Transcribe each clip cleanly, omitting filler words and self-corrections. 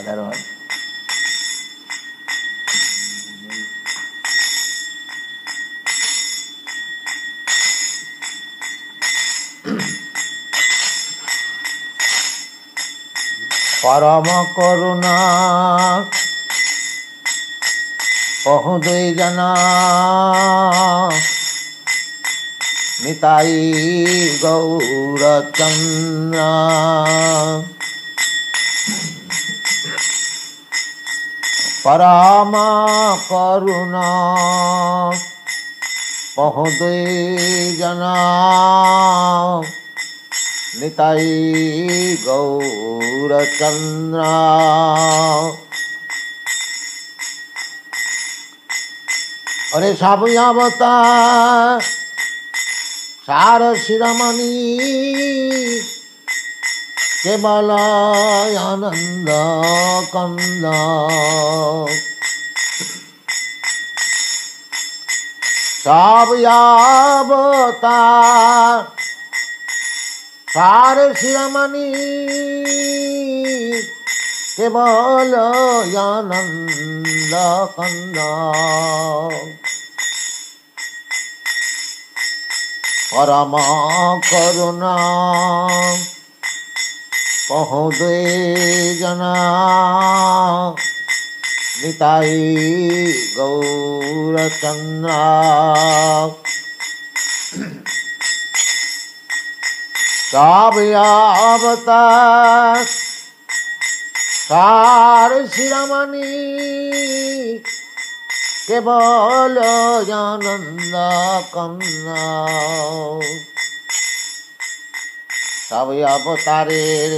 धन्यवाद। परम करुणा कहु दुई जना निताई गौर चंद्र। परम करुणा कहु दुई जना निताई गौर चंद्र। अरे सब अवतार सार शिरोमणि केवल आनंद कंद। सब अवतार सार शिरोमणि केवल आनंद कंद। परम करुणा कहु दुई जना निताई गौर चंद्र। सब अवतार सार शिरोमणि केवल आनंद कंद। सब अवतारेर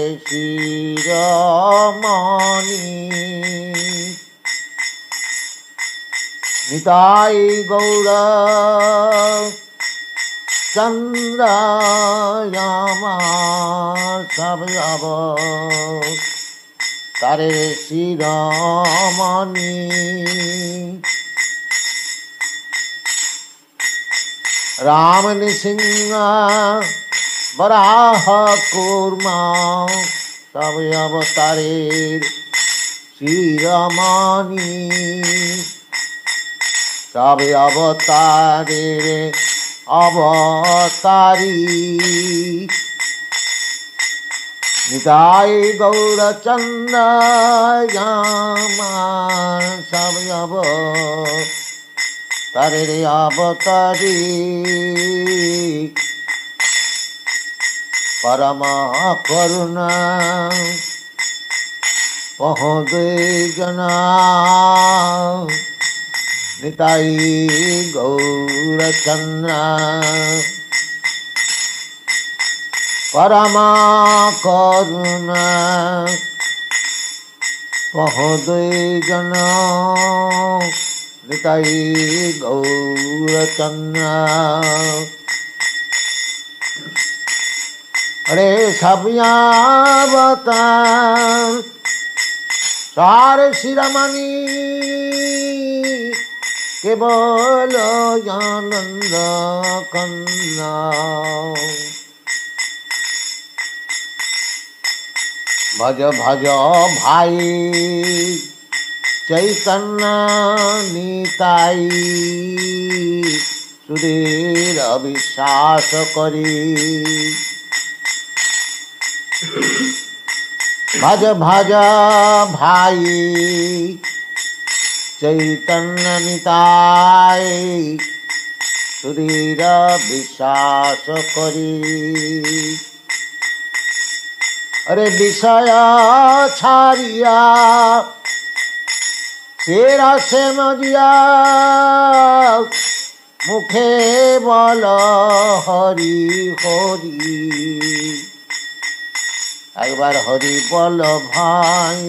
शिरोमणि निताई गौर चंद्र। सब अवतारेर शिरोमणि राम नृसिंह वराह कूर्म। सब अवतारेर शिरोमणि सब अवतारेर अवतारी निताई गौर चंद्र। सब अवतारेर अवतारी परम करुणा कहु दुई जना निताई गौर चंद्र। परम करुणा कहु दुई जना निताई गौर चंद्र। अरे सब अवतार सार शिरोमणि केवल आनंद कंद। भज भज भाई चैतन्य निताई सुधीर अविश्वास करी। भज भज भाई चैतन्य निताई सुधीर विश्वास करी। अरे विषय छाड़िया तेरा से मजिया मुखे बोल हरि हरि। एक बार हरि बोल भाई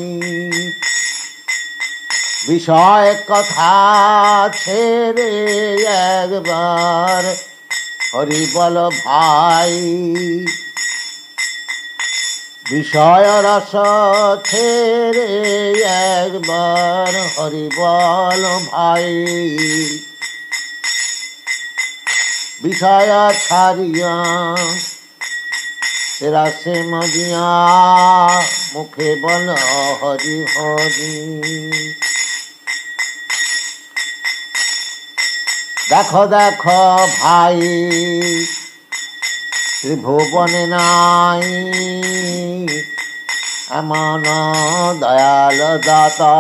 विषय कथा छेड़े एक बार हरि बोल भाई। विषय रस छेड़े एक बार हरि बोल भाई। विषय छाड़िया तेरा से मजिया मुखे बल हरि हरि। देखो देखो भाई त्रिभुवने नाई एमन दयाल दाता।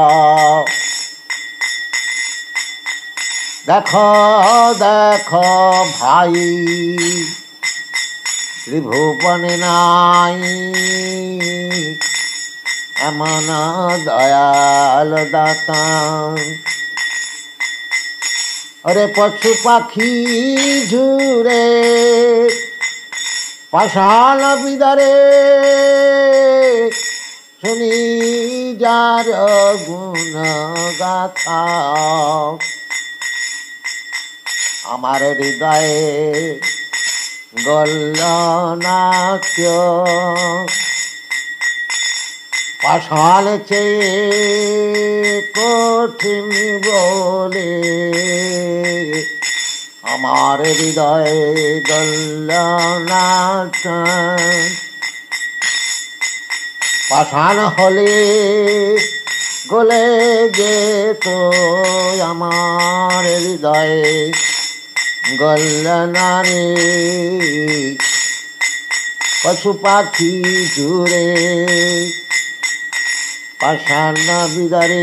देखो देखो भाई त्रिभुवने नाई एमन दयाल दाता। अरे पशु पाखी झुरे पाषाण बिदरे सुनी जार गुण गाथा। আমার হৃদয়ে গল্লনাট্য পাষাণ চেয়ে কঠিন বলে। আমার হৃদয়ে গল্লনাট্য পাষাণ হলে গলে যেত আমার হৃদয়ে গল্লনারে। পশু পাখি জুড়ে পাষাণ বিদারে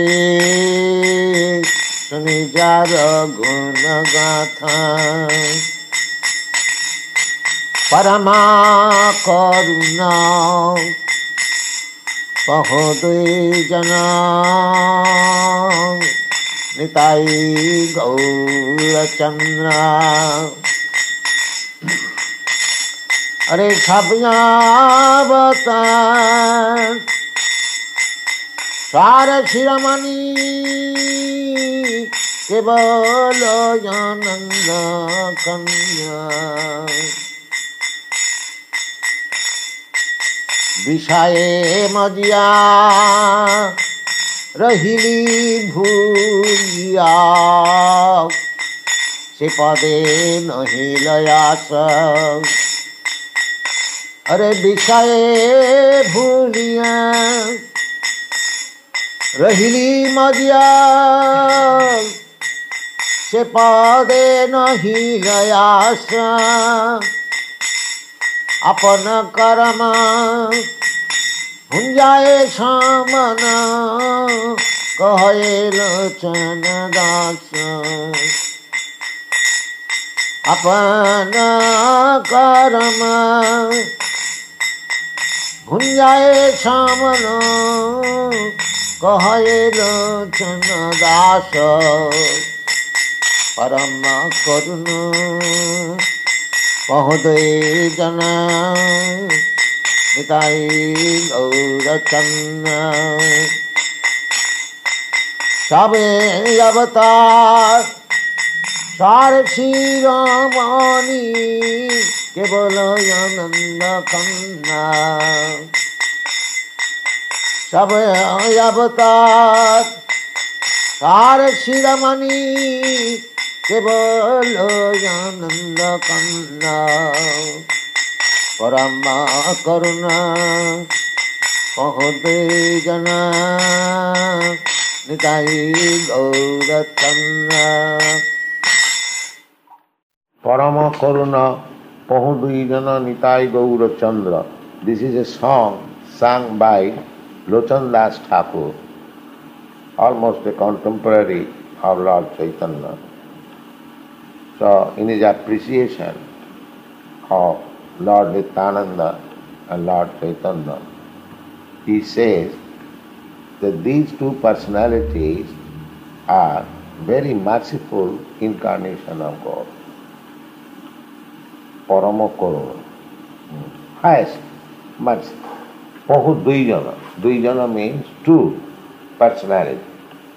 শুনি যার গুণ গাথা। পরমা করুণা কহ দুই जना निताई गौरचंद्र। अरे छबयावतार सार शिरोमणि केवल आनंद कन्या। विषये मजिया रहिली भूलिया से पदे नहीं लयास। अरे विषये भूलिया रहिली मजिया से पदे नहीं लयास। अपन कर्म भुंजाए सामन कहे लोचन दास। अपन कर्म भुंजाए सामन कहे लोचन दास। परम करुण बहुदय जना निताई गौरचंद्र। सबे अवतार सार शिरोमणि केवल आनंद कन्या। सबे अवतार सार शिरोमणि केवल आनंद कन्या। परम करुणा बहुदय जना निताई गौरचंद्र। परम करुणा बहुदय जना Nitai Gaurachandra. This is a song sung by Lochan Das Thakur, almost a contemporary of Lord Chaitanya. So, in his appreciation of Lord Nityananda and Lord Chaitanya, he says that these two personalities are very merciful incarnation of God. Parama Karuna, highest mercy. Pahu Dvijana. Dvijana means two personalities.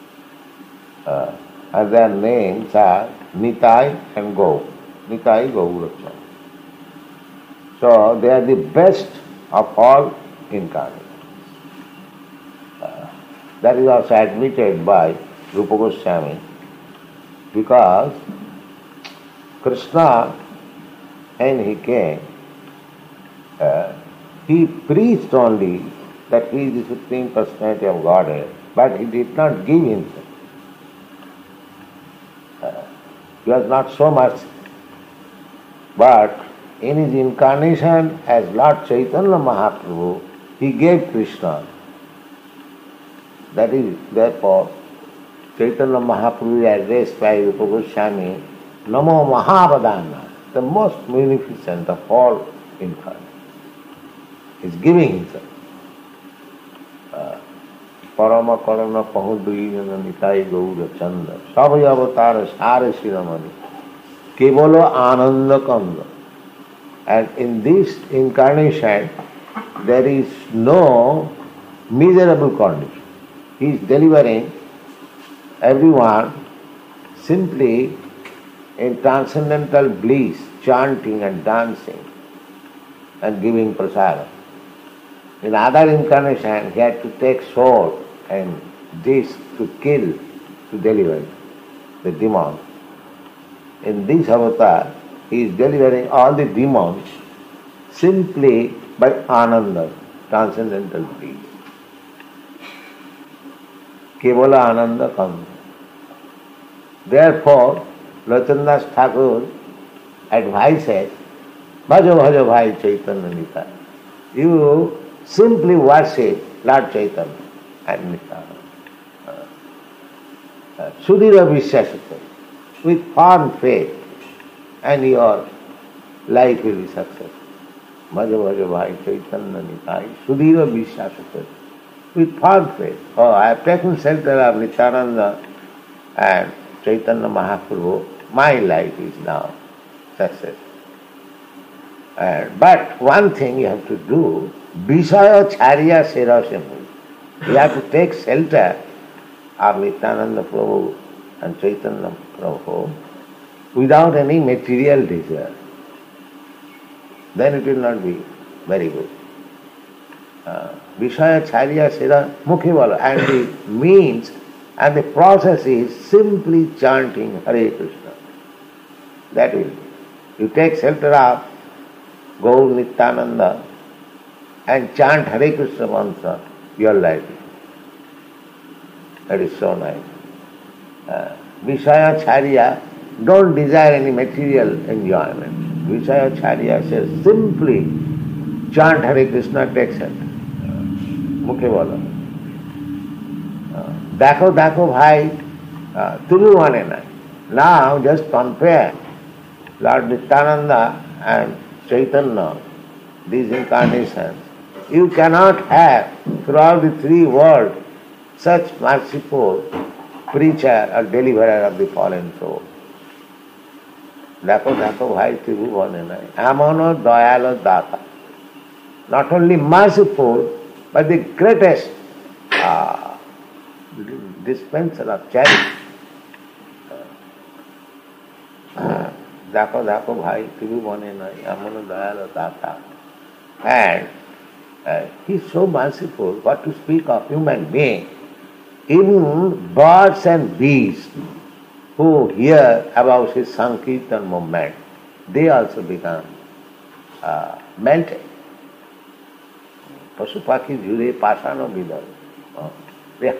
And their names are Nitai and Gau. Nitai Gaurachandra. So they are the best of all incarnations. That is also admitted by Rupa Goswami, because Krishna, when he came, He preached only that he is the Supreme Personality of Godhead, but he did not give himself. He was not so much, but in his incarnation as Lord Chaitanya Mahaprabhu, he gave Krishna. That is, therefore, Chaitanya Mahaprabhu is addressed by Rupa Goswami, Namo Mahavadana, the most munificent of all incarnations. He is giving himself. Parama Karana Pahudriyana Nitai Gaura Chanda Savay Avatara Sare Shiramani Kevalo Ananda Kanda. And in this incarnation, there is no miserable condition. He is delivering everyone simply in transcendental bliss, chanting and dancing and giving prasada. In other incarnation, he had to take sword and this to kill, to deliver the demon. In this avatar, he is delivering all the demons simply by ananda, transcendental bliss. Kevala ananda kanda. Therefore, Lochanda Thakur advises, Bhajo Bhajo Bhai Chaitanya Nitya. You simply worship Lord Chaitanya and Nityananda. Sudhira Vishwasata, with firm faith, and your life will be successful. Bhajo Bhajo Bhai Chaitanya Nitya, Sudhira Vishwasata, with firm faith. Oh, I have taken shelter of Nityananda and Chaitanya Mahaprabhu, my life is now successful. But one thing you have to do, Vishaya Charya Serasamuni. You have to take shelter of Nityananda Prabhu and Chaitanya Prabhu without any material desire. Then it will not be very good. Vishaya Charya Sera Mukhivala. And the means and the process is simply chanting Hare Krishna. That will be. You take shelter of Gaur Nityananda and chant Hare Krishna mantra, your life. That is so nice. Vishaya Charya, don't desire any material enjoyment. Vishaya Charya says simply chant Hare Krishna, take shelter. Mukhe bola. Dakho dakho bhai, tumi wane nahi. Now just compare Lord Nityananda and Chaitanya, these incarnations. You cannot have throughout the three worlds such merciful preacher or deliverer of the fallen soul. Dakho dakho bhai tribhuvane nahi. Amano dayalo data. Not only merciful, but the greatest dispenser of charity. Dakho dakho bhai tribhuvane nahi. Amano dayalo data. And he is so merciful, what to speak of human being. Even birds and beasts who hear about his Sankirtan movement, they also become melted. Pasupaki jure pasano bidar. The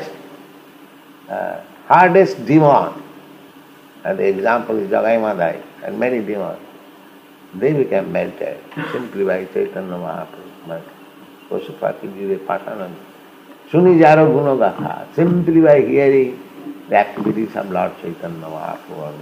hardest demon, and the example is Jagai Madai and many demons, they became melted simply by Chaitanya Mahaprabhu. Pasupaki jure pasano. Suni jaro guno gatha, simply by hearing the activities of Lord Chaitanya Mahaprabhu.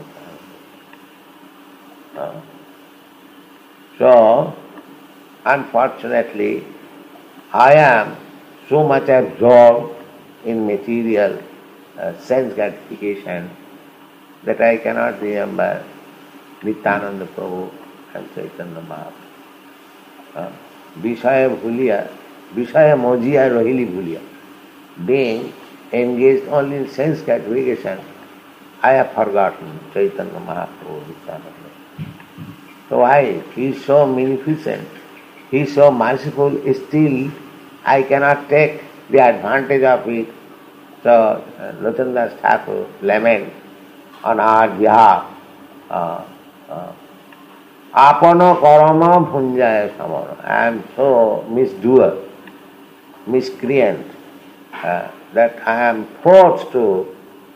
So, unfortunately, I am so much absorbed in material sense gratification that I cannot remember Nityananda Prabhu and Chaitanya Mahaprabhu. Vishaya bhuliya, Vishaya mojiya rohili bhuliya. Being engaged only in sense gratification, I have forgotten Chaitanya Mahaprabhu. So why? He is so magnificent, he is so merciful, still I cannot take the advantage of it. So Lochanda Thakur lament on our behalf. Apana karma bhunjaya samana. I am so misdoer, miscreant, that I am forced to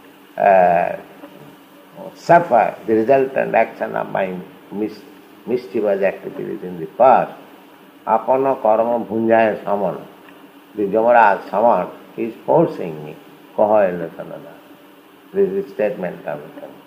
suffer the resultant action of my mischievous activities in the past. Apana karma bhunjaya samana. The Yamaraj Saman is forcing me. Kaha This is the statement of it.